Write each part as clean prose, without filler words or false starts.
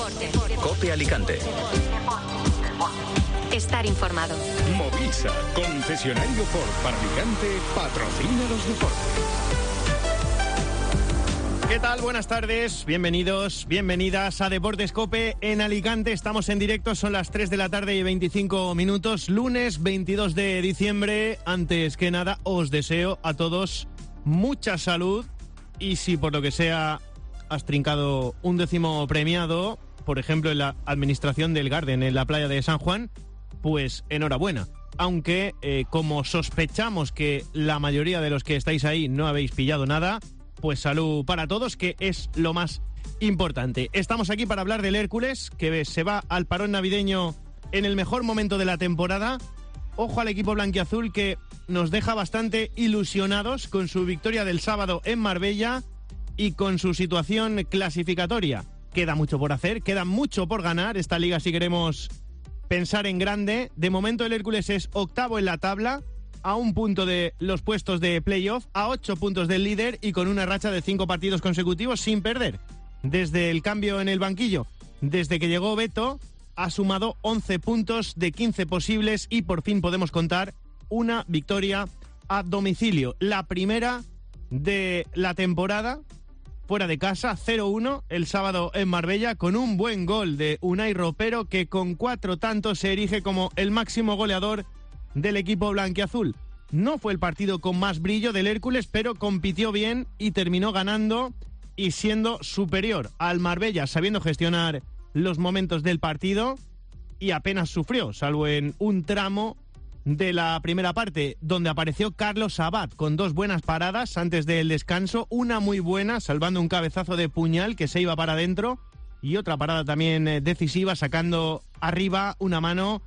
Deporte. COPE Alicante. Estar informado. Movisa, concesionario Ford para Alicante, patrocina los deportes. ¿Qué tal? Buenas tardes, bienvenidos, bienvenidas a Deportes COPE en Alicante. Estamos en directo, son las 3 de la tarde y 25 minutos, lunes 22 de diciembre. Antes que nada, os deseo a todos mucha salud y si por lo que sea has trincado un 10º premiado, por ejemplo en la administración del Garden en la playa de San Juan, pues enhorabuena. Aunque como sospechamos que la mayoría de los que estáis ahí no habéis pillado nada, pues salud para todos, que es lo más importante. Estamos aquí para hablar del Hércules, que se va al parón navideño en el mejor momento de la temporada. Ojo al equipo blanquiazul, que nos deja bastante ilusionados con su victoria del sábado en Marbella y con su situación clasificatoria. Queda mucho por hacer, queda mucho por ganar esta liga si queremos pensar en grande. De momento el Hércules es octavo en la tabla, a 1 punto de los puestos de playoff, a 8 puntos del líder y con una racha de 5 partidos consecutivos sin perder. Desde el cambio en el banquillo, desde que llegó Beto, ha sumado 11 puntos de 15 posibles y por fin podemos contar una victoria a domicilio. La primera de la temporada, fuera de casa, 0-1 el sábado en Marbella, con un buen gol de Unai Ropero, que con 4 tantos se erige como el máximo goleador del equipo blanquiazul. No fue el partido con más brillo del Hércules, pero compitió bien y terminó ganando y siendo superior al Marbella, sabiendo gestionar los momentos del partido, y apenas sufrió, salvo en un tramo de la primera parte, donde apareció Carlos Abad con 2 buenas paradas antes del descanso, una muy buena, salvando un cabezazo de puñal que se iba para adentro, y otra parada también decisiva, sacando arriba una mano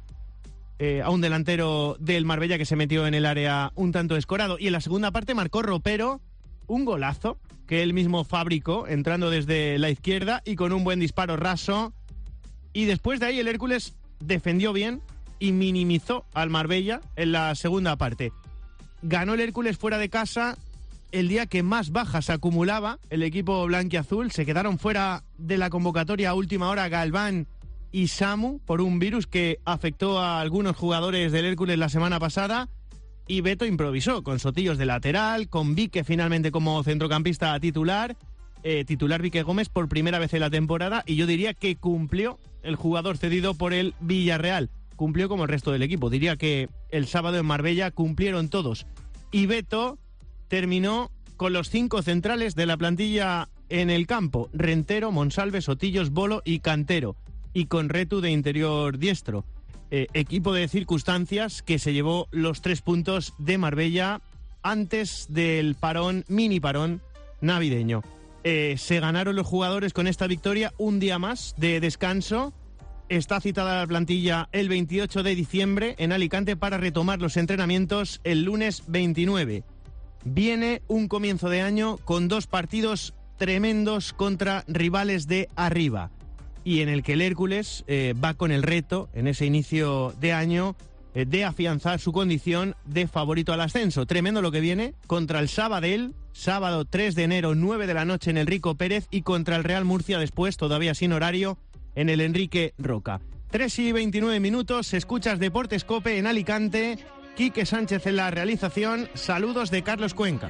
a un delantero del Marbella que se metió en el área un tanto escorado. Y en la segunda parte marcó Ropero un golazo que él mismo fabricó, entrando desde la izquierda y con un buen disparo raso. Y después de ahí el Hércules defendió bien y minimizó al Marbella en la segunda parte. Ganó el Hércules fuera de casa el día que más bajas acumulaba el equipo blanquiazul. Se quedaron fuera de la convocatoria a última hora Galván y Samu por un virus que afectó a algunos jugadores del Hércules la semana pasada, y Beto improvisó con Sotillos de lateral, con Vique finalmente como centrocampista titular, Vique Gómez por primera vez en la temporada, y yo diría que cumplió el jugador cedido por el Villarreal, cumplió como el resto del equipo. Diría que el sábado en Marbella cumplieron todos, y Beto terminó con los 5 centrales de la plantilla en el campo: Rentero, Monsalve, Sotillos, Bolo y Cantero, y con Retu de interior diestro. Equipo de circunstancias que se llevó los 3 puntos de Marbella antes del parón, mini parón navideño. Se ganaron los jugadores con esta victoria un día más de descanso. Está citada la plantilla el 28 de diciembre en Alicante para retomar los entrenamientos el lunes 29. Viene un comienzo de año con 2 partidos tremendos contra rivales de arriba, y en el que el Hércules va con el reto, en ese inicio de año, de afianzar su condición de favorito al ascenso. Tremendo lo que viene contra el Sabadell, sábado 3 de enero, 9 de la noche en el Rico Pérez, y contra el Real Murcia después, todavía sin horario, en el Enrique Roca. 3 y 29 minutos, escuchas Deportes COPE en Alicante, Quique Sánchez en la realización, saludos de Carlos Cuenca.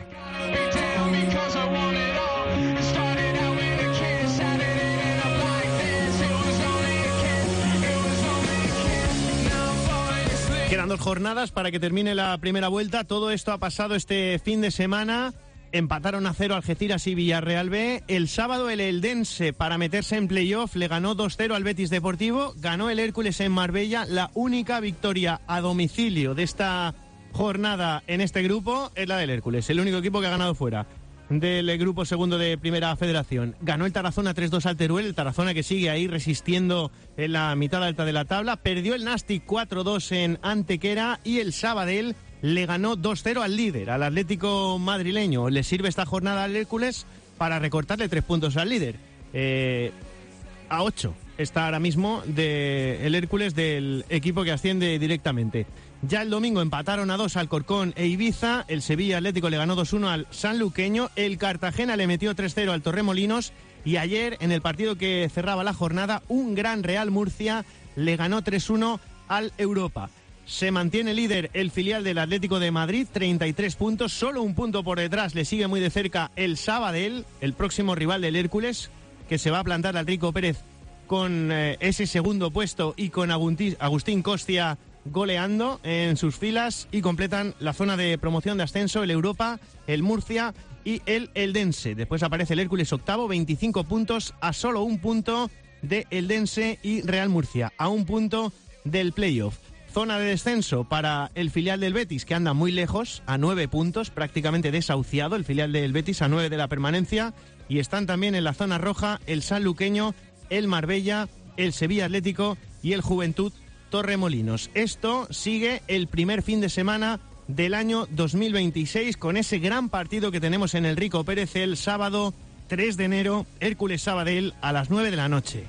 Quedan 2 jornadas para que termine la primera vuelta. Todo esto ha pasado este fin de semana. Empataron a 0 Algeciras y Villarreal B. El sábado el Eldense, para meterse en playoff, le ganó 2-0 al Betis Deportivo. Ganó el Hércules en Marbella. La única victoria a domicilio de esta jornada en este grupo es la del Hércules, el único equipo que ha ganado fuera del grupo segundo de Primera Federación. Ganó el Tarazona 3-2 al Teruel, el Tarazona que sigue ahí resistiendo en la mitad alta de la tabla. Perdió el Nastic 4-2 en Antequera, y el Sabadell le ganó 2-0 al líder, al Atlético madrileño. Le sirve esta jornada al Hércules para recortarle 3 puntos al líder. A 8 está ahora mismo el Hércules, del equipo que asciende directamente. Ya el domingo empataron a 2 Alcorcón e Ibiza. El Sevilla Atlético le ganó 2-1 al Sanluqueño. El Cartagena le metió 3-0 al Torremolinos. Y ayer, en el partido que cerraba la jornada, un gran Real Murcia le ganó 3-1 al Europa. Se mantiene líder el filial del Atlético de Madrid, 33 puntos, solo un punto por detrás, le sigue muy de cerca el Sabadell, el próximo rival del Hércules, que se va a plantar al Rico Pérez con ese segundo puesto y con Agustín Costia goleando en sus filas, y completan la zona de promoción de ascenso el Europa, el Murcia y el Eldense. Después aparece el Hércules octavo, 25 puntos, a solo un punto de Eldense y Real Murcia, a un punto del playoff. Zona de descenso para el filial del Betis, que anda muy lejos, a 9 puntos, prácticamente desahuciado el filial del Betis, a 9 de la permanencia. Y están también en la zona roja el Sanluqueño, el Marbella, el Sevilla Atlético y el Juventud Torremolinos. Esto sigue el primer fin de semana del año 2026, con ese gran partido que tenemos en el Rico Pérez el sábado 3 de enero, Hércules Sabadell, a las 9 de la noche.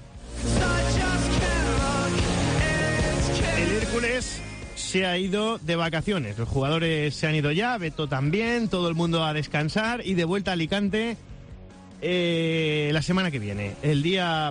El Hércules se ha ido de vacaciones, los jugadores se han ido ya, Beto también, todo el mundo a descansar y de vuelta a Alicante la semana que viene, el día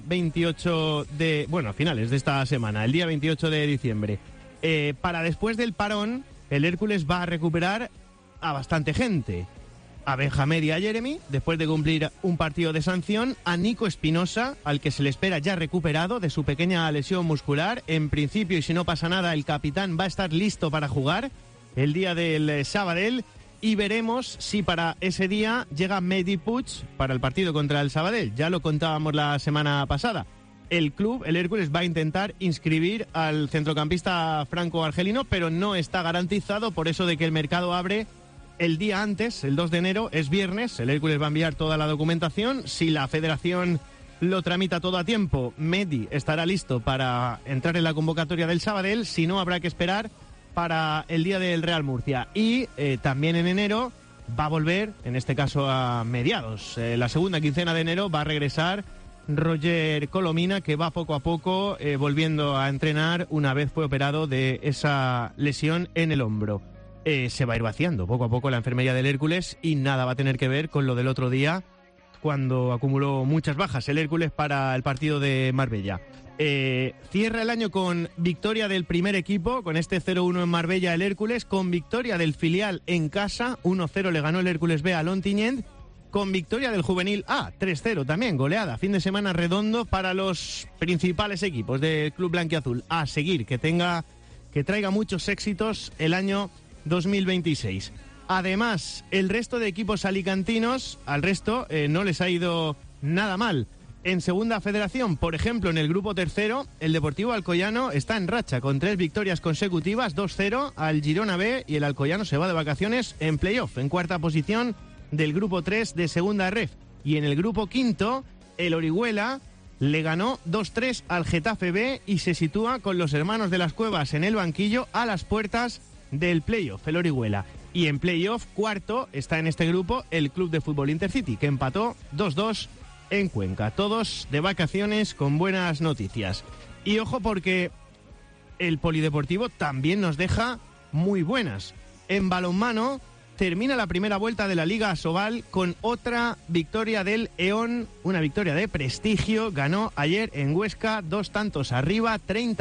28 de... bueno, a finales de esta semana, el día 28 de diciembre. Para después del parón, el Hércules va a recuperar a bastante gente. A Benjamín y a Jeremy, después de cumplir un partido de sanción, a Nico Espinosa, al que se le espera ya recuperado de su pequeña lesión muscular. En principio, y si no pasa nada, el capitán va a estar listo para jugar el día del Sabadell, y veremos si para ese día llega Mehdi Puig para el partido contra el Sabadell. Ya lo contábamos la semana pasada. El club, el Hércules, va a intentar inscribir al centrocampista franco-argelino, pero no está garantizado por eso de que el mercado abre el día antes, el 2 de enero, es viernes. El Hércules va a enviar toda la documentación. Si la federación lo tramita todo a tiempo, Mehdi estará listo para entrar en la convocatoria del Sabadell. Si no, habrá que esperar para el día del Real Murcia. Y también en enero va a volver, en este caso a mediados, la segunda quincena de enero, va a regresar Roger Colomina, que va poco a poco volviendo a entrenar una vez fue operado de esa lesión en el hombro. Se va a ir vaciando poco a poco la enfermería del Hércules, y nada va a tener que ver con lo del otro día, cuando acumuló muchas bajas el Hércules para el partido de Marbella. Cierra el año con victoria del primer equipo, con este 0-1 en Marbella el Hércules, con victoria del filial en casa, 1-0 le ganó el Hércules B a Lontiñent, con victoria del juvenil A, 3-0 también, goleada, fin de semana redondo para los principales equipos del club blanquiazul. A seguir, que traiga muchos éxitos el año 2026. Además, el resto de equipos alicantinos, al resto no les ha ido nada mal. En segunda federación, por ejemplo, en el grupo tercero, el Deportivo Alcoyano está en racha con 3 victorias consecutivas, 2-0 al Girona B, y el Alcoyano se va de vacaciones en playoff, en cuarta posición del grupo 3 de segunda ref. Y en el grupo quinto, el Orihuela le ganó 2-3 al Getafe B y se sitúa con los hermanos de las Cuevas en el banquillo, a las puertas del playoff, el Orihuela. Y en playoff, cuarto, está en este grupo el Club de Fútbol Intercity, que empató 2-2 en Cuenca. Todos de vacaciones con buenas noticias. Y ojo, porque el polideportivo también nos deja muy buenas. En balonmano termina la primera vuelta de la Liga Asobal con otra victoria del EON, una victoria de prestigio. Ganó ayer en Huesca 2 tantos arriba,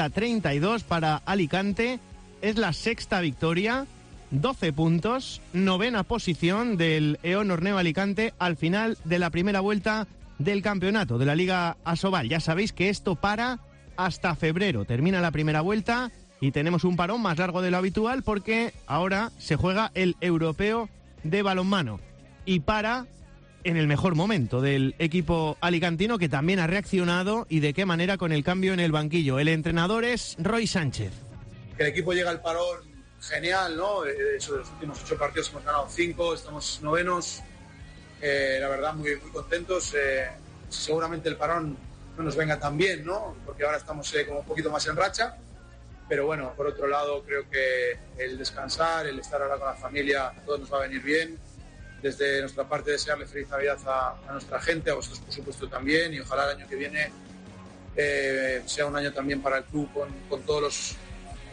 30-32 para Alicante. Es la sexta victoria, 12 puntos, novena posición del EON Orneo Alicante al final de la primera vuelta del campeonato de la Liga Asobal. Ya sabéis que esto para hasta febrero. Termina la primera vuelta y tenemos un parón más largo de lo habitual, porque ahora se juega el europeo de balonmano. Y para en el mejor momento del equipo alicantino, que también ha reaccionado, y de qué manera, con el cambio en el banquillo. El entrenador es Roy Sánchez. Que el equipo llega al parón genial, ¿no? De hecho, de los últimos 8 partidos hemos ganado 5, estamos novenos. La verdad, muy, muy contentos. Seguramente el parón no nos venga tan bien, ¿no? Porque ahora estamos como un poquito más en racha. Pero bueno, por otro lado, creo que el descansar, el estar ahora con la familia, a todos nos va a venir bien. Desde nuestra parte, desearle feliz Navidad a nuestra gente, a vosotros por supuesto también, y ojalá el año que viene sea un año también para el club con todos los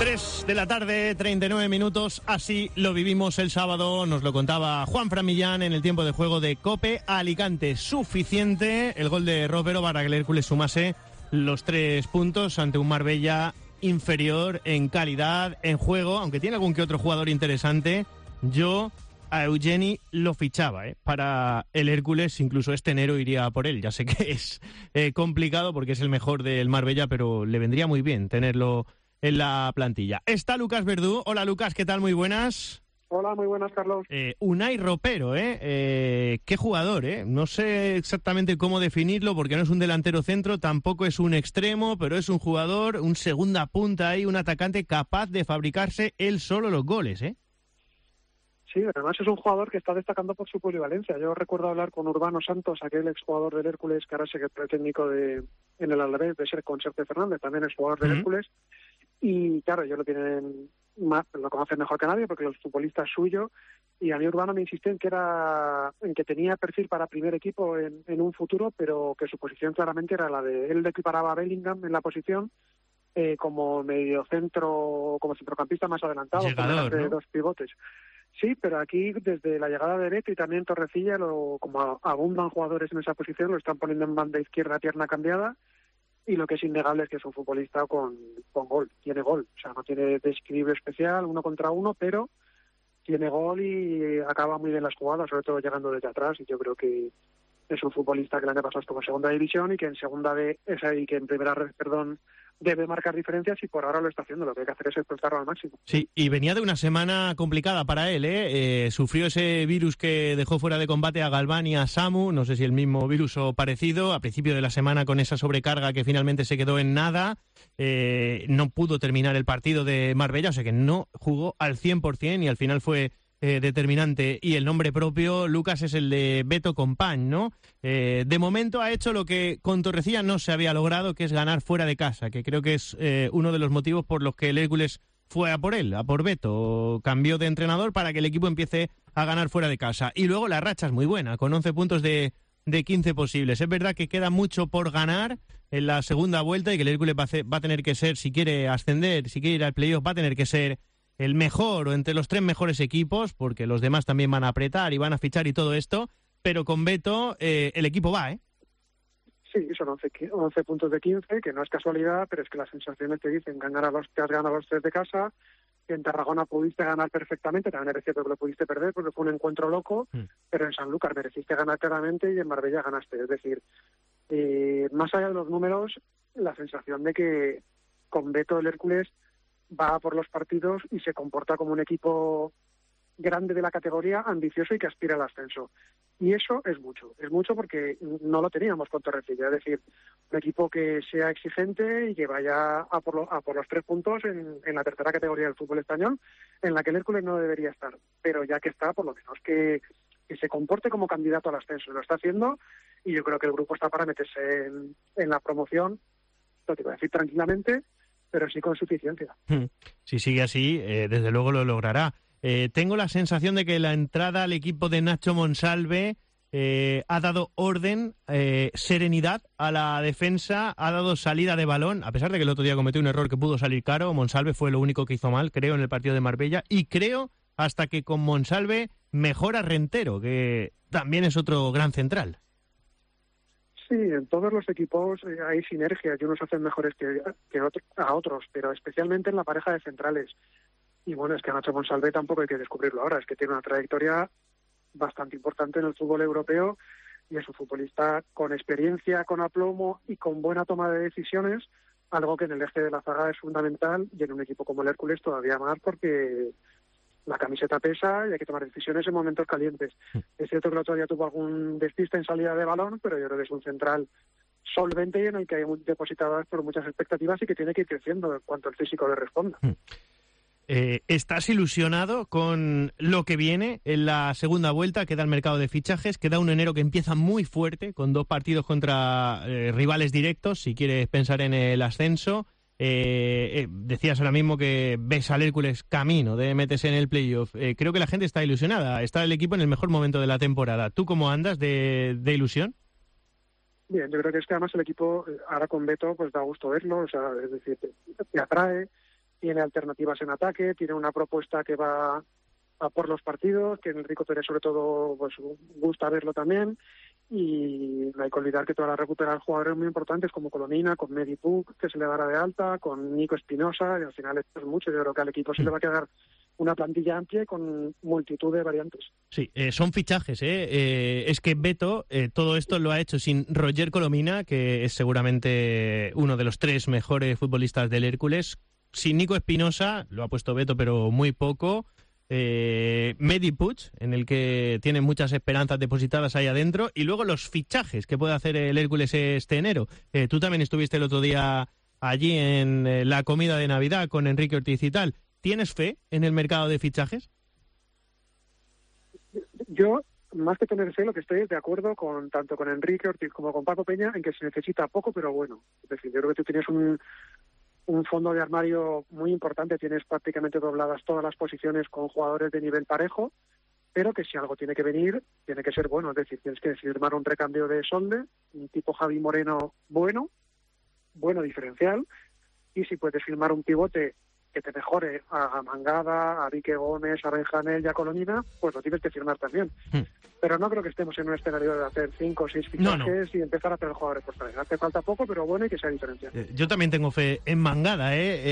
3 de la tarde, 39 minutos, así lo vivimos el sábado, nos lo contaba Juanfran Millán en el tiempo de juego de COPE Alicante. Suficiente el gol de Ropero para que el Hércules sumase los 3 puntos ante un Marbella inferior en calidad, en juego, aunque tiene algún que otro jugador interesante. Yo a Eugeni lo fichaba, para el Hércules, incluso este enero iría por él. Ya sé que es complicado porque es el mejor del Marbella, pero le vendría muy bien tenerlo en la plantilla. Está Lucas Verdú. Hola Lucas, ¿qué tal? Muy buenas. Hola, muy buenas, Carlos. Unai Ropero, qué jugador, no sé exactamente cómo definirlo porque no es un delantero centro, tampoco es un extremo, pero es un jugador, un segunda punta ahí, un atacante capaz de fabricarse él solo los goles, Sí, además es un jugador que está destacando por su polivalencia. Yo recuerdo hablar con Urbano Santos, aquel exjugador del Hércules, que ahora es secretario técnico en el Alavés, de ser con Sergio Fernández, también es jugador del Hércules. Y claro, ellos lo conocen mejor que nadie porque el futbolista es suyo. Y a mí Urbano me insistía en que tenía perfil para primer equipo en un futuro, pero que su posición claramente era la de él. Le equiparaba a Bellingham en la posición como mediocentro, como centrocampista más adelantado, llegador, de ¿no? 2 pivotes. Sí, pero aquí desde la llegada de Beto y también Torrecilla, como abundan jugadores en esa posición, lo están poniendo en banda izquierda, pierna cambiada. Y lo que es innegable es que es un futbolista con gol, tiene gol. O sea, no tiene desequilibrio especial, 1 contra 1, pero tiene gol y acaba muy bien las jugadas, sobre todo llegando desde atrás. Y yo creo que es un futbolista que el año pasado estuvo en segunda división y que en primera red, debe marcar diferencias y por ahora lo está haciendo. Lo que hay que hacer es explotarlo al máximo. Sí, y venía de una semana complicada para él, sufrió ese virus que dejó fuera de combate a Galván y a Samu, no sé si el mismo virus o parecido, a principio de la semana con esa sobrecarga que finalmente se quedó en nada, no pudo terminar el partido de Marbella, o sea que no jugó al 100% y al final fue determinante. Y el nombre propio, Lucas, es el de Beto Compañ, ¿no? De momento ha hecho lo que con Torrecilla no se había logrado, que es ganar fuera de casa, que creo que es uno de los motivos por los que el Hércules fue a por él, a por Beto. Cambió de entrenador para que el equipo empiece a ganar fuera de casa. Y luego la racha es muy buena, con 11 puntos de 15 posibles. Es verdad que queda mucho por ganar en la segunda vuelta y que el Hércules va a tener que ser, si quiere ascender, si quiere ir al playoff, va a tener que ser el mejor o entre los 3 mejores equipos, porque los demás también van a apretar y van a fichar y todo esto, pero con Beto el equipo va, Sí, son 11 puntos de 15, que no es casualidad, pero es que las sensaciones te dicen que has ganado los 3 de casa, que en Tarragona pudiste ganar perfectamente, también es cierto que lo pudiste perder porque fue un encuentro loco, pero en Sanlúcar mereciste ganar claramente y en Marbella ganaste. Es decir, más allá de los números, la sensación de que con Beto el Hércules va por los partidos y se comporta como un equipo grande de la categoría, ambicioso y que aspira al ascenso. Y eso es mucho porque no lo teníamos con Torrecilla. Es decir, un equipo que sea exigente y que vaya a por los 3 puntos en la tercera categoría del fútbol español, en la que el Hércules no debería estar. Pero ya que está, por lo menos que se comporte como candidato al ascenso. Lo está haciendo y yo creo que el grupo está para meterse en la promoción, no te voy a decir tranquilamente, pero sí con suficiencia. Si sigue así, desde luego lo logrará. Tengo la sensación de que la entrada al equipo de Nacho Monsalve ha dado orden, serenidad a la defensa, ha dado salida de balón, a pesar de que el otro día cometió un error que pudo salir caro. Monsalve fue lo único que hizo mal, creo, en el partido de Marbella, y creo hasta que con Monsalve mejora Rentero, que también es otro gran central. Sí, en todos los equipos hay sinergias y unos hacen mejores que a otros, pero especialmente en la pareja de centrales. Y bueno, es que a Nacho Monsalve tampoco hay que descubrirlo ahora, es que tiene una trayectoria bastante importante en el fútbol europeo y es un futbolista con experiencia, con aplomo y con buena toma de decisiones, algo que en el eje de la zaga es fundamental y en un equipo como el Hércules todavía más porque la camiseta pesa y hay que tomar decisiones en momentos calientes. Es cierto que el otro día tuvo algún despiste en salida de balón, pero yo creo que es un central solvente y en el que hay depositadas por muchas expectativas y que tiene que ir creciendo en cuanto el físico le responda. ¿Estás ilusionado con lo que viene en la segunda vuelta? Queda el mercado de fichajes, queda un enero que empieza muy fuerte, con 2 partidos contra rivales directos, si quieres pensar en el ascenso. Decías ahora mismo que ves al Hércules camino de meterse en el playoff. Creo que la gente está ilusionada, está el equipo en el mejor momento de la temporada. ¿Tú cómo andas de ilusión? Bien, yo creo que es que además el equipo, ahora con Beto, pues da gusto verlo, o sea, es decir, te atrae. tiene alternativas en ataque, tiene una propuesta que va a por los partidos, que Enrico Pérez sobre todo pues gusta verlo también, y no hay que olvidar que todavía recuperar jugadores muy importantes como Colomina, con Medi Puc, que se le dará de alta, con Nico Espinosa, y al final esto es mucho. Yo creo que al equipo se le va a quedar una plantilla amplia y con multitud de variantes. Sí, son fichajes, es que Beto todo esto lo ha hecho sin Roger Colomina, que es seguramente uno de los 3 mejores futbolistas del Hércules, sin Nico Espinosa, lo ha puesto Beto pero muy poco, Medi Puig, en el que tiene muchas esperanzas depositadas ahí adentro, y luego los fichajes que puede hacer el Hércules este enero. Tú también estuviste el otro día allí en la comida de Navidad con Enrique Ortiz y tal. ¿Tienes fe en el mercado de fichajes? Yo, más que tener fe, lo que estoy es de acuerdo con tanto con Enrique Ortiz como con Paco Peña en que se necesita poco pero bueno. Es decir, yo creo que tú tienes un fondo de armario muy importante, tienes prácticamente dobladas todas las posiciones con jugadores de nivel parejo, pero que si algo tiene que venir, tiene que ser bueno. Es decir, tienes que firmar un recambio de Solde, un tipo Javi Moreno bueno diferencial, y si puedes firmar un pivote que te mejore a Mangada, a Vique Gómez, a Benjanel y a Colomina, pues lo tienes que firmar también. Pero no creo que estemos en un escenario de hacer 5 o 6 fichajes y empezar a tener jugadores por traer. Hace falta poco, pero bueno, y que sea diferencial. Yo también tengo fe en Mangada,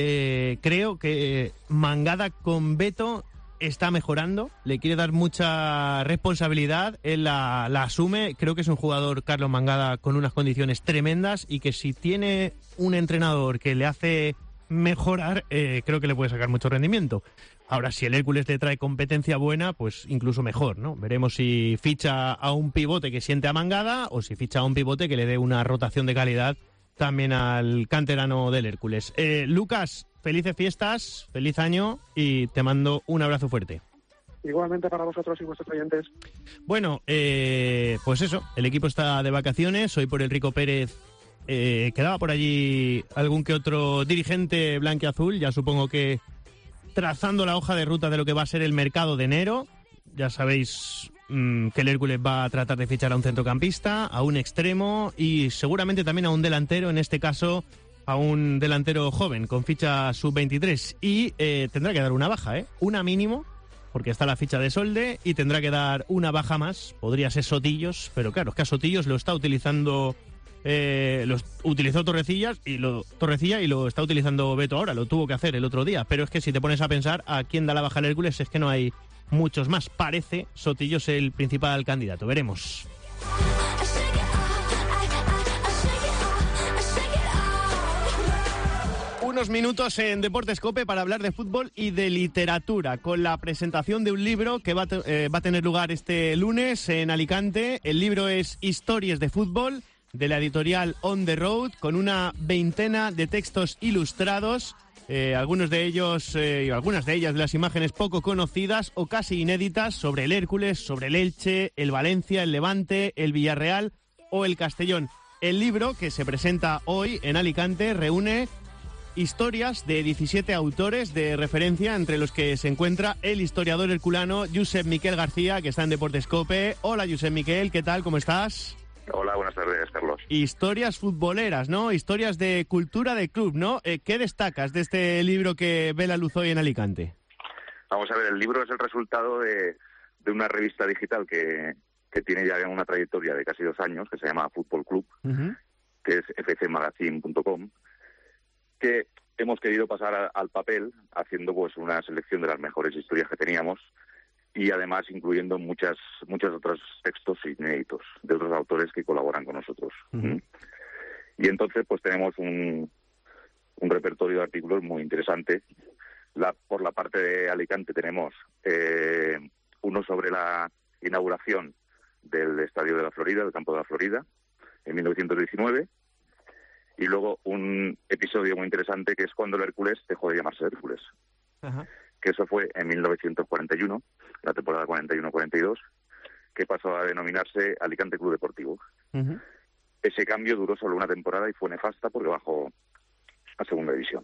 creo que Mangada con Beto está mejorando, le quiere dar mucha responsabilidad, él la asume. Creo que es un jugador, Carlos Mangada, con unas condiciones tremendas, y que si tiene un entrenador que le hace mejorar, creo que le puede sacar mucho rendimiento. Ahora, si el Hércules le trae competencia buena, pues incluso mejor, ¿no? Veremos si ficha a un pivote que siente a Mangada o si ficha a un pivote que le dé una rotación de calidad también al canterano del Hércules. Lucas, felices fiestas, feliz año, y te mando un abrazo fuerte. Igualmente para vosotros y vuestros oyentes. Bueno, pues eso, el equipo está de vacaciones, hoy por Enrico Pérez. Quedaba por allí algún que otro dirigente blanquiazul, ya supongo que trazando la hoja de ruta de lo que va a ser el mercado de enero. Ya sabéis que el Hércules va a tratar de fichar a un centrocampista, a un extremo y seguramente también a un delantero, en este caso a un delantero joven con ficha sub-23, y tendrá que dar una baja, una mínimo, porque está la ficha de Solde, y tendrá que dar una baja más, podría ser Sotillos, pero claro, es que a Sotillos lo está utilizando... lo utilizó Torrecilla y lo está utilizando Beto ahora, lo tuvo que hacer el otro día, pero es que si te pones a pensar a quién da la baja el Hércules, es que no hay muchos más. Parece Sotillos el principal candidato, veremos. Unos minutos en Deportes COPE para hablar de fútbol y de literatura, con la presentación de un libro que va a tener lugar este lunes en Alicante. El libro es Historias de Fútbol, de la editorial On the Road, con una veintena de textos ilustrados, algunos de ellos y algunas de ellas de las imágenes poco conocidas o casi inéditas sobre el Hércules, sobre el Elche, el Valencia, el Levante, el Villarreal o el Castellón. El libro, que se presenta hoy en Alicante, reúne historias de 17 autores de referencia, entre los que se encuentra el historiador herculano Josep Miquel García, que está en Deportes COPE. Hola, Josep Miquel, ¿qué tal? ¿Cómo estás? Hola, buenas tardes, Carlos. Historias futboleras, ¿no? Historias de cultura de club, ¿no? ¿Qué destacas de este libro que ve la luz hoy en Alicante? Vamos a ver, el libro es el resultado de una revista digital que tiene ya una trayectoria de casi 2 años, que se llama Fútbol Club, que es fcmagazine.com, que hemos querido pasar al papel, haciendo pues una selección de las mejores historias que teníamos, y además incluyendo muchos otros textos inéditos de otros autores que colaboran con nosotros. Y entonces pues tenemos un repertorio de artículos muy interesante. Por la parte de Alicante tenemos uno sobre la inauguración del Estadio de la Florida, del Campo de la Florida, en 1919, y luego un episodio muy interesante que es cuando el Hércules dejó de llamarse Hércules. Que eso fue en 1941, la temporada 41-42, que pasó a denominarse Alicante Club Deportivo. Ese cambio duró solo una temporada y fue nefasta porque bajó a segunda división.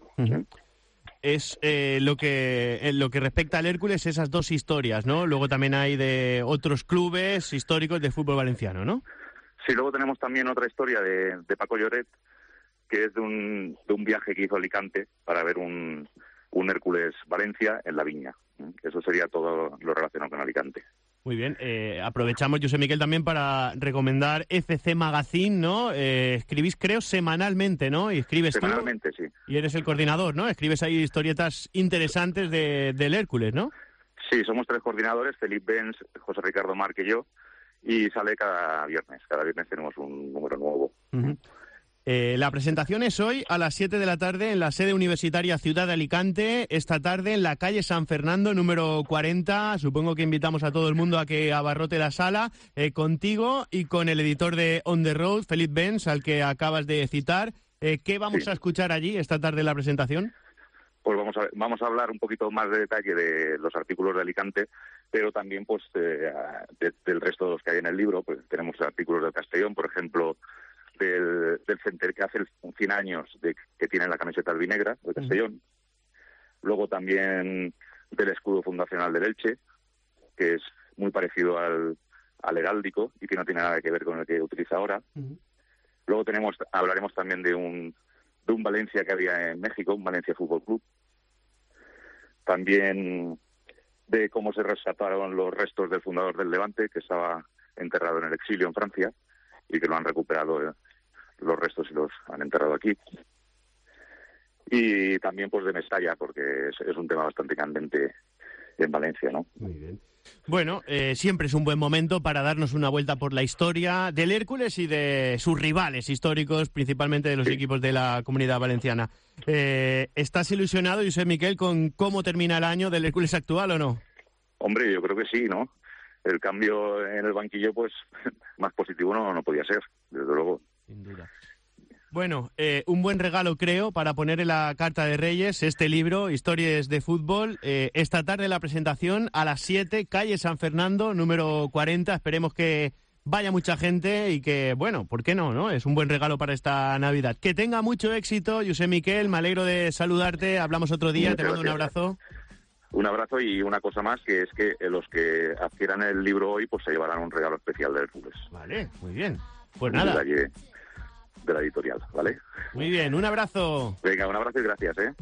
Es lo que respecta al Hércules, esas 2 historias, ¿no? Luego también hay de otros clubes históricos de fútbol valenciano, ¿no? Sí, luego tenemos también otra historia de Paco Lloret, que es de un viaje que hizo a Alicante para ver un un Hércules-Valencia en La Viña. Eso sería todo lo relacionado con Alicante. Muy bien, aprovechamos, José Miquel, también para recomendar FC Magazine, ¿no? Escribís, creo, semanalmente, ¿no? Y escribes semanalmente, tú, sí. Y eres el coordinador, ¿no? Escribes ahí historietas interesantes del Hércules, ¿no? Sí, somos 3 coordinadores, Felipe Benz, José Ricardo Marque y yo, y sale cada viernes. Cada viernes tenemos un número nuevo. Uh-huh. La presentación es hoy a las 7 de la tarde en la sede universitaria Ciudad de Alicante. Esta tarde en la calle San Fernando, número 40. Supongo que invitamos a todo el mundo a que abarrote la sala, contigo y con el editor de On the Road, Felipe Benz, al que acabas de citar. ¿Qué vamos a escuchar allí esta tarde en la presentación? Pues vamos a hablar un poquito más de detalle de los artículos de Alicante, pero también pues del resto de los que hay en el libro. Pues tenemos artículos del Castellón, por ejemplo, del center que hace 100 años que tiene la camiseta albinegra de Castellón. Luego también del escudo fundacional del Elche, que es muy parecido al heráldico y que no tiene nada que ver con el que utiliza ahora. Luego hablaremos también de un Valencia que había en México, un Valencia Fútbol Club. También de cómo se rescataron los restos del fundador del Levante, que estaba enterrado en el exilio en Francia, y que lo han recuperado los restos y los han enterrado aquí. Y también pues de Mestalla, porque es un tema bastante candente en Valencia, ¿no? Muy bien. Bueno, siempre es un buen momento para darnos una vuelta por la historia del Hércules y de sus rivales históricos, principalmente de los equipos de la Comunidad Valenciana. ¿Estás ilusionado, José Miquel, con cómo termina el año del Hércules actual o no? Hombre, yo creo que sí, ¿no? El cambio en el banquillo, pues, más positivo no podía ser, desde luego. Sin duda. Bueno, un buen regalo, creo, para poner en la carta de Reyes este libro, Historias de Fútbol. Esta tarde la presentación a las 7, calle San Fernando, número 40. Esperemos que vaya mucha gente y que, bueno, ¿por qué no, no? Es un buen regalo para esta Navidad. Que tenga mucho éxito, José Miquel, me alegro de saludarte. Hablamos otro día, Muchas te mando gracias. un abrazo. Un abrazo y una cosa más, que es que los que adquieran el libro hoy, pues se llevarán un regalo especial de Hércules. Vale, muy bien. Pues Un nada. detalle de la editorial, ¿vale? Muy bien, un abrazo. Venga, un abrazo y gracias, ¿eh?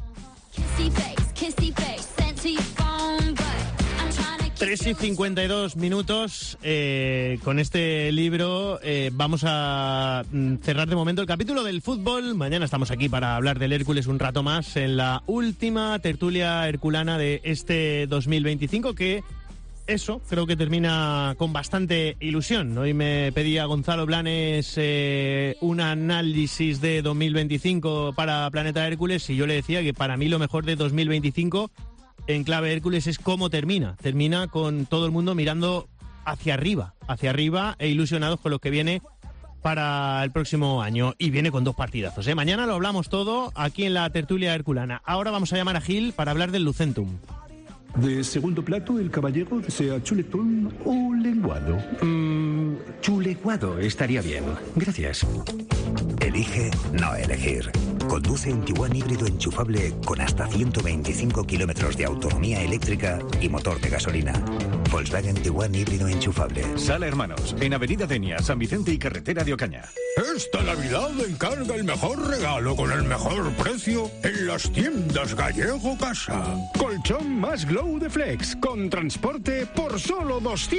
3:52 minutos. Con este libro vamos a cerrar de momento el capítulo del fútbol. Mañana estamos aquí para hablar del Hércules un rato más en la última tertulia herculana de este 2025, que eso creo que termina con bastante ilusión. Hoy me pedía Gonzalo Blanes un análisis de 2025 para Planeta Hércules y yo le decía que para mí lo mejor de 2025 en clave Hércules es cómo termina. Termina con todo el mundo mirando hacia arriba e ilusionados con lo que viene para el próximo año. Y viene con 2 partidazos, ¿eh? Mañana lo hablamos todo aquí en la tertulia herculana. Ahora vamos a llamar a Gil para hablar del Lucentum. De segundo plato, el caballero desea chuletón o lenguado. Chuleguado estaría bien. Gracias. Elige no elegir. Conduce un Tiguan híbrido enchufable con hasta 125 kilómetros de autonomía eléctrica y motor de gasolina. Volkswagen Tiguan híbrido enchufable. Sala Hermanos, en Avenida Denia, San Vicente y Carretera de Ocaña. Esta Navidad encarga el mejor regalo con el mejor precio en las tiendas Gallego Casa. Colchón más Glow de Flex, con transporte por solo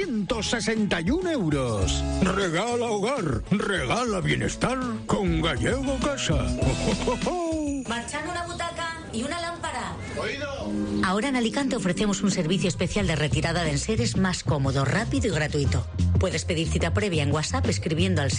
261 euros. Regala hogar, regala bienestar con Gallego Casa. Marchan una butaca y una lámpara. ¡Oído! Ahora en Alicante ofrecemos un servicio especial de retirada de enseres más cómodo, rápido y gratuito. Puedes pedir cita previa en WhatsApp escribiendo al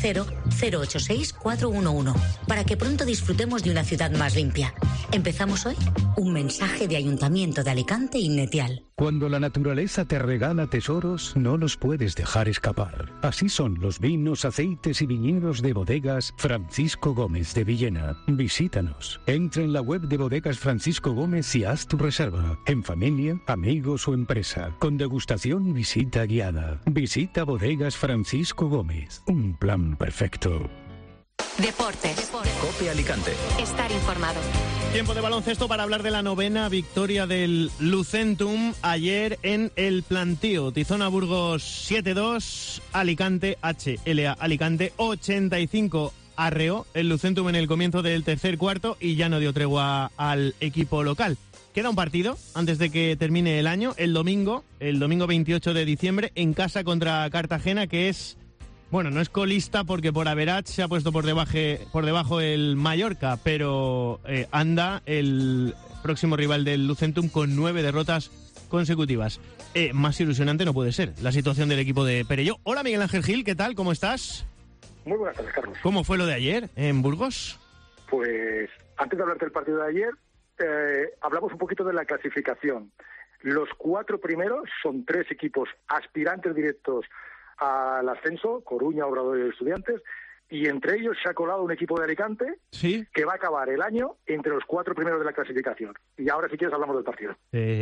670-086-411 para que pronto disfrutemos de una ciudad más limpia. ¿Empezamos hoy? Un mensaje de Ayuntamiento de Alicante y Netial. Cuando la naturaleza te regala tesoros, no los puedes dejar escapar. Así son los vinos, aceites y viñedos de Bodegas Francisco Gómez de Villena. Visítanos. Entra en la web de Bodegas Francisco Gómez y haz tu reserva. En familia, amigos o empresa. Con degustación y visita guiada. Visita Bodegas Francisco Gómez. Un plan perfecto. Deportes. Cope Alicante. Estar informado. Tiempo de baloncesto para hablar de la 9ª victoria del Lucentum ayer en el Plantío. Tizona Burgos 7-2, Alicante, HLA Alicante 85. Arreó el Lucentum en el comienzo del tercer cuarto y ya no dio tregua al equipo local. queda un partido antes de que termine el año, el domingo 28 de diciembre, en casa contra Cartagena, que es, bueno, no es colista porque por average se ha puesto por debajo el Mallorca, pero anda el próximo rival del Lucentum con 9 derrotas consecutivas. Más ilusionante no puede ser la situación del equipo de Perelló. Hola, Miguel Ángel Gil, ¿qué tal? ¿Cómo estás? Muy buenas tardes, Carlos. ¿Cómo fue lo de ayer en Burgos? Pues antes de hablar del partido de ayer, hablamos un poquito de la clasificación. Los 4 primeros son 3 equipos aspirantes directos al ascenso, Coruña, Obrador y Estudiantes, y entre ellos se ha colado un equipo de Alicante que va a acabar el año entre los 4 primeros de la clasificación. Y ahora, si quieres, hablamos del partido.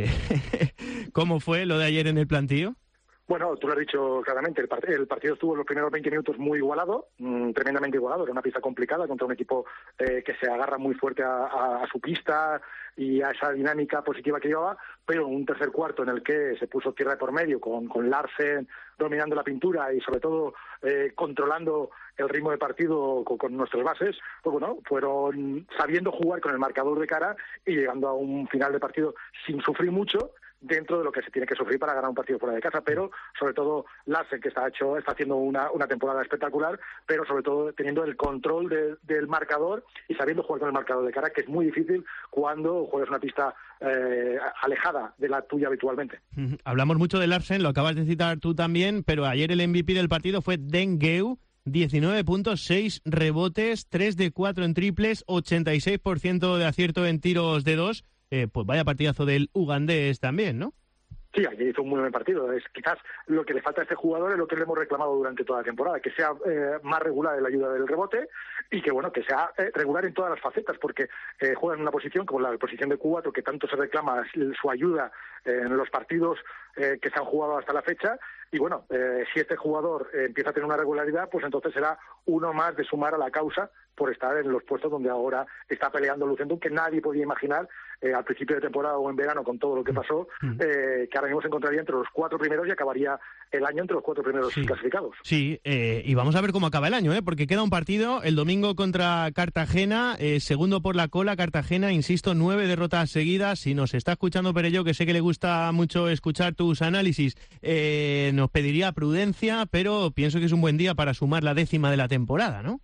¿Cómo fue lo de ayer en el plantío? Bueno, tú lo has dicho claramente, el partido estuvo en los primeros 20 minutos muy igualado, tremendamente igualado, era una pista complicada contra un equipo que se agarra muy fuerte a su pista y a esa dinámica positiva que llevaba, pero un tercer cuarto en el que se puso tierra de por medio con Larsen dominando la pintura y sobre todo controlando el ritmo de partido con nuestras bases, pues bueno, fueron sabiendo jugar con el marcador de cara y llegando a un final de partido sin sufrir mucho, dentro de lo que se tiene que sufrir para ganar un partido fuera de casa, pero sobre todo Larsen, que está haciendo una temporada espectacular, pero sobre todo teniendo el control del marcador y sabiendo jugar con el marcador de cara, que es muy difícil cuando juegas una pista alejada de la tuya habitualmente. Hablamos mucho de Larsen, lo acabas de citar tú también, pero ayer el MVP del partido fue Dengueu, 19 puntos, 6 rebotes, 3 de 4 en triples, 86% de acierto en tiros de 2. Pues vaya partidazo del ugandés también, ¿no? Sí, ayer hizo un muy buen partido. Es quizás lo que le falta a este jugador es lo que le hemos reclamado durante toda la temporada, que sea más regular en la ayuda del rebote y que bueno, que sea regular en todas las facetas, porque juega en una posición como la posición de Q4, que tanto se reclama su ayuda en los partidos que se han jugado hasta la fecha. Y bueno, si este jugador empieza a tener una regularidad, pues entonces será uno más de sumar a la causa por estar en los puestos donde ahora está peleando Lucentum, que nadie podía imaginar al principio de temporada o en verano con todo lo que pasó, que ahora mismo se encontraría entre los 4 primeros y acabaría el año entre los 4 primeros clasificados. Sí, y vamos a ver cómo acaba el año, porque queda un partido el domingo contra Cartagena, segundo por la cola Cartagena, insisto, 9 derrotas seguidas. Si nos está escuchando Perelló, que sé que le gusta mucho escuchar tus análisis, nos pediría prudencia, pero pienso que es un buen día para sumar la 10ª de la temporada, ¿no?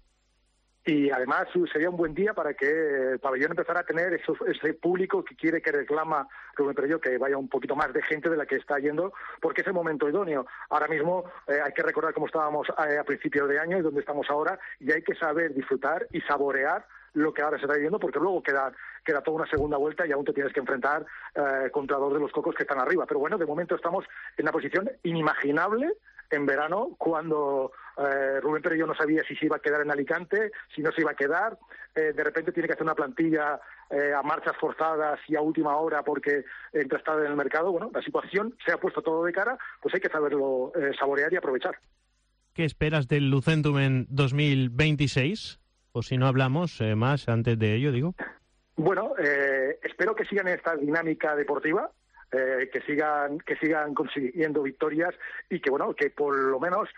Y además sería un buen día para que el pabellón empezara a tener ese público que quiere, que reclama Rubén Perelló, que vaya un poquito más de gente de la que está yendo, porque es el momento idóneo. Ahora mismo hay que recordar cómo estábamos a principios de año y dónde estamos ahora, y hay que saber disfrutar y saborear lo que ahora se está viviendo, porque luego queda toda una segunda vuelta y aún te tienes que enfrentar contra 2 de los cocos que están arriba. Pero bueno, de momento estamos en una posición inimaginable en verano, cuando Rubén Perelló no sabía si se iba a quedar en Alicante, si no se iba a quedar, de repente tiene que hacer una plantilla a marchas forzadas y a última hora porque entra a estar en el mercado. Bueno, la situación se ha puesto todo de cara, pues hay que saberlo saborear y aprovechar. ¿Qué esperas del Lucentum en 2026? O si no hablamos más antes de ello, digo. Bueno, espero que sigan en esta dinámica deportiva, que sigan consiguiendo victorias y que bueno, que por lo menos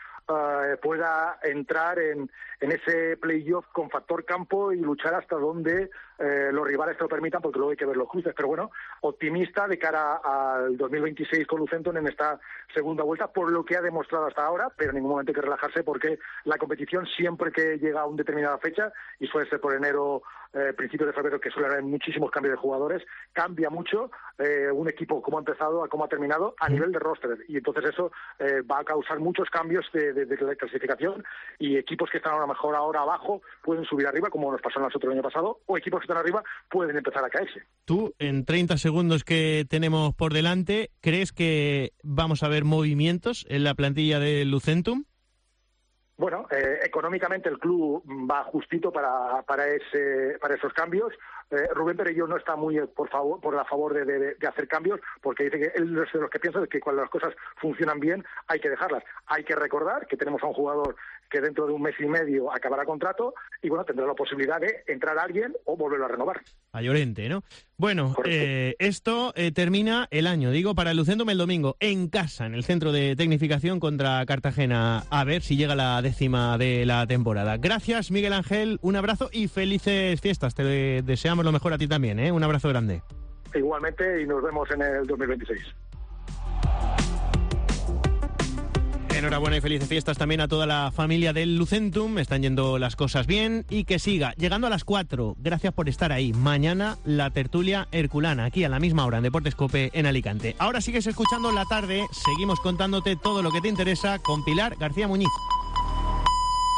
pueda entrar en ese playoff con factor campo y luchar hasta donde los rivales te lo permitan, porque luego hay que ver los cruces. Pero bueno, optimista de cara al 2026 con Lucentum en esta segunda vuelta, por lo que ha demostrado hasta ahora, pero en ningún momento hay que relajarse, porque la competición, siempre que llega a una determinada fecha, y suele ser por enero, principio de febrero, que suele haber muchísimos cambios de jugadores, cambia mucho un equipo cómo ha empezado a cómo ha terminado a nivel de roster, y entonces eso va a causar muchos cambios de clasificación, y equipos que están a lo mejor ahora abajo pueden subir arriba, como nos pasó nosotros el año pasado, o equipos que están arriba pueden empezar a caerse. Tú, en 30 segundos que tenemos por delante, ¿crees que vamos a ver movimientos en la plantilla de Lucentum? Bueno, económicamente el club va justito para esos cambios. Rubén Perelló no está muy por la favor de hacer cambios, porque dice que él es de los que piensa que cuando las cosas funcionan bien hay que dejarlas. Hay que recordar que tenemos a un jugador que dentro de un mes y medio acabará contrato y bueno, tendrá la posibilidad de entrar a alguien o volverlo a renovar. A Llorente, ¿no? Bueno, esto termina el año, digo, para el Lucentum el domingo, en casa, en el centro de tecnificación contra Cartagena, a ver si llega la 10ª de la temporada. Gracias, Miguel Ángel, un abrazo y felices fiestas. Te deseamos lo mejor a ti también, ¿eh? Un abrazo grande. igualmente y nos vemos en el 2026. Enhorabuena y felices fiestas también a toda la familia del Lucentum. Están yendo las cosas bien y que siga. Llegando a las 4, gracias por estar ahí. Mañana la tertulia herculana, aquí a la misma hora en Deportes COPE en Alicante. Ahora sigues escuchando La Tarde, seguimos contándote todo lo que te interesa con Pilar García Muñiz.